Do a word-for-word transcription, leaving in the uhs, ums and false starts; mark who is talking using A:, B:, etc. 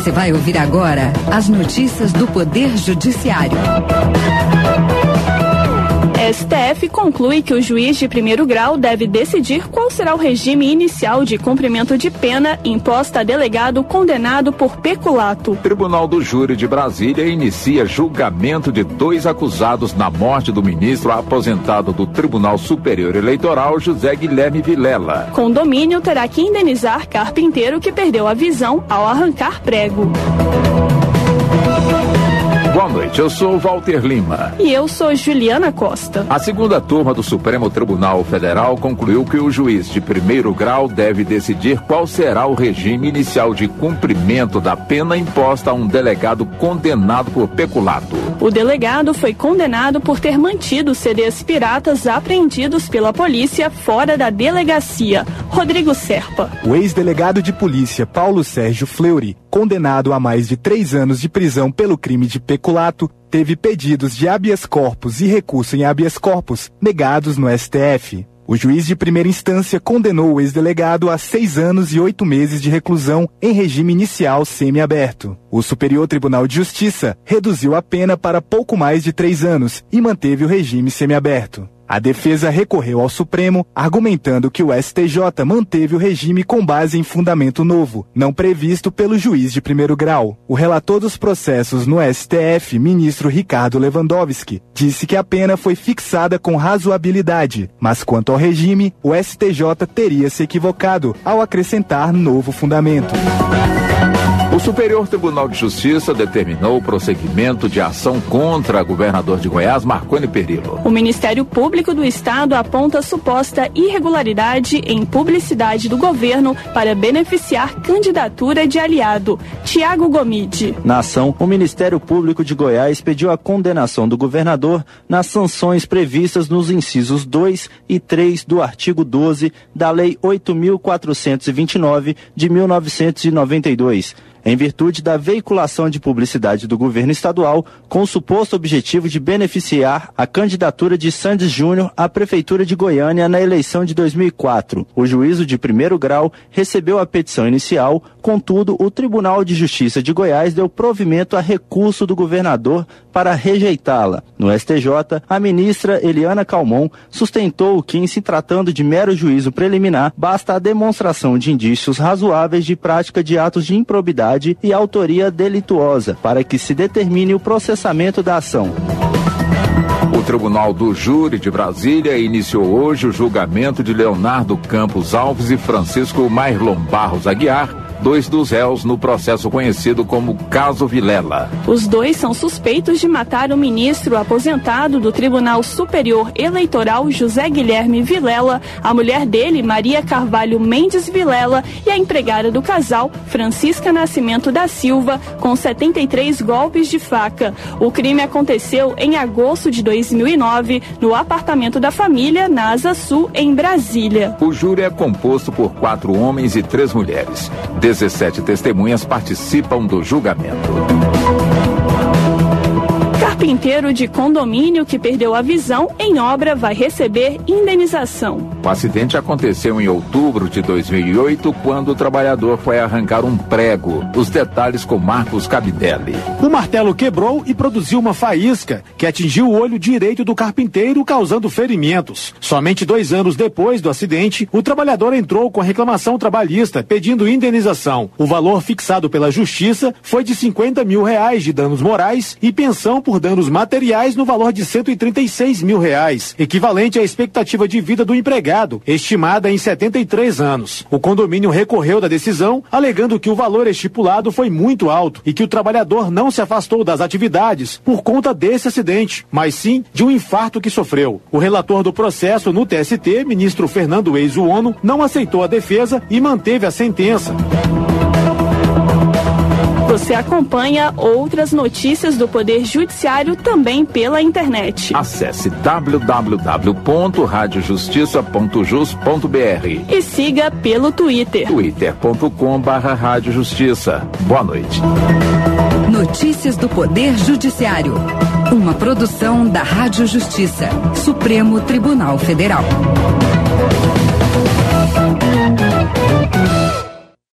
A: Você vai ouvir agora as notícias do Poder Judiciário.
B: S T F conclui que o juiz de primeiro grau deve decidir qual será o regime inicial de cumprimento de pena imposta a delegado condenado por peculato.
C: O Tribunal do Júri de Brasília inicia julgamento de dois acusados na morte do ministro aposentado do Tribunal Superior Eleitoral, José Guilherme Vilela.
B: Condomínio terá que indenizar carpinteiro que perdeu a visão ao arrancar prego.
C: Boa noite, eu sou Walter Lima.
B: E eu sou Juliana Costa.
C: A segunda turma do Supremo Tribunal Federal concluiu que o juiz de primeiro grau deve decidir qual será o regime inicial de cumprimento da pena imposta a um delegado condenado por peculato.
B: O delegado foi condenado por ter mantido C Ds piratas apreendidos pela polícia fora da delegacia. Rodrigo Serpa.
D: O ex-delegado de polícia Paulo Sérgio Fleury, condenado a mais de três anos de prisão pelo crime de peculato, teve pedidos de habeas corpus e recurso em habeas corpus negados no S T F. O juiz de primeira instância condenou o ex-delegado a seis anos e oito meses de reclusão em regime inicial semiaberto. O Superior Tribunal de Justiça reduziu a pena para pouco mais de três anos e manteve o regime semiaberto. A defesa recorreu ao Supremo, argumentando que o S T J manteve o regime com base em fundamento novo, não previsto pelo juiz de primeiro grau. O relator dos processos no S T F, ministro Ricardo Lewandowski, disse que a pena foi fixada com razoabilidade, mas quanto ao regime, o S T J teria se equivocado ao acrescentar novo fundamento.
C: O Superior Tribunal de Justiça determinou o prosseguimento de ação contra o governador de Goiás, Marconi Perillo.
B: O Ministério Público do Estado aponta suposta irregularidade em publicidade do governo para beneficiar candidatura de aliado. Tiago Gomide.
E: Na ação, o Ministério Público de Goiás pediu a condenação do governador nas sanções previstas nos incisos dois e três do artigo doze da Lei oito mil quatrocentos e vinte e nove de mil novecentos e noventa e dois. Em virtude da veiculação de publicidade do governo estadual, com o suposto objetivo de beneficiar a candidatura de Sandes Júnior à Prefeitura de Goiânia na eleição de dois mil e quatro. O juízo de primeiro grau recebeu a petição inicial, contudo, o Tribunal de Justiça de Goiás deu provimento a recurso do governador para rejeitá-la. No S T J, a ministra Eliana Calmon sustentou que, em se tratando de mero juízo preliminar, basta a demonstração de indícios razoáveis de prática de atos de improbidade e autoria delituosa, para que se determine o processamento da ação.
C: O Tribunal do Júri de Brasília iniciou hoje o julgamento de Leonardo Campos Alves e Francisco Mairlon Barros Aguiar, dois dos réus no processo conhecido como Caso Vilela.
B: Os dois são suspeitos de matar o ministro aposentado do Tribunal Superior Eleitoral, José Guilherme Vilela, a mulher dele, Maria Carvalho Mendes Vilela, e a empregada do casal, Francisca Nascimento da Silva, com setenta e três golpes de faca. O crime aconteceu em agosto de dois mil e nove, no apartamento da família, na Asa Sul, em Brasília.
C: O júri é composto por quatro homens e três mulheres. dezessete testemunhas participam do julgamento.
B: Carpinteiro de condomínio que perdeu a visão em obra vai receber indenização.
C: O acidente aconteceu em outubro de dois mil e oito, quando o trabalhador foi arrancar um prego. Os detalhes com Marcos Cabidelli.
F: O martelo quebrou e produziu uma faísca que atingiu o olho direito do carpinteiro, causando ferimentos. Somente dois anos depois do acidente, o trabalhador entrou com a reclamação trabalhista pedindo indenização. O valor fixado pela Justiça foi de cinquenta mil reais de danos morais e pensão por danos materiais no valor de cento e trinta e seis mil reais, equivalente à expectativa de vida do empregado, estimada em setenta e três anos. O condomínio recorreu da decisão, alegando que o valor estipulado foi muito alto e que o trabalhador não se afastou das atividades por conta desse acidente, mas sim de um infarto que sofreu. O relator do processo no T S T, ministro Fernando Eizuono, não aceitou a defesa e manteve a sentença.
B: Você acompanha outras notícias do Poder Judiciário também pela internet.
C: Acesse w w w ponto rádio justiça ponto jus ponto b r
B: e siga pelo Twitter.
C: twitter ponto com barra rádio justiça. Boa noite.
A: Notícias do Poder Judiciário. Uma produção da Rádio Justiça, Supremo Tribunal Federal.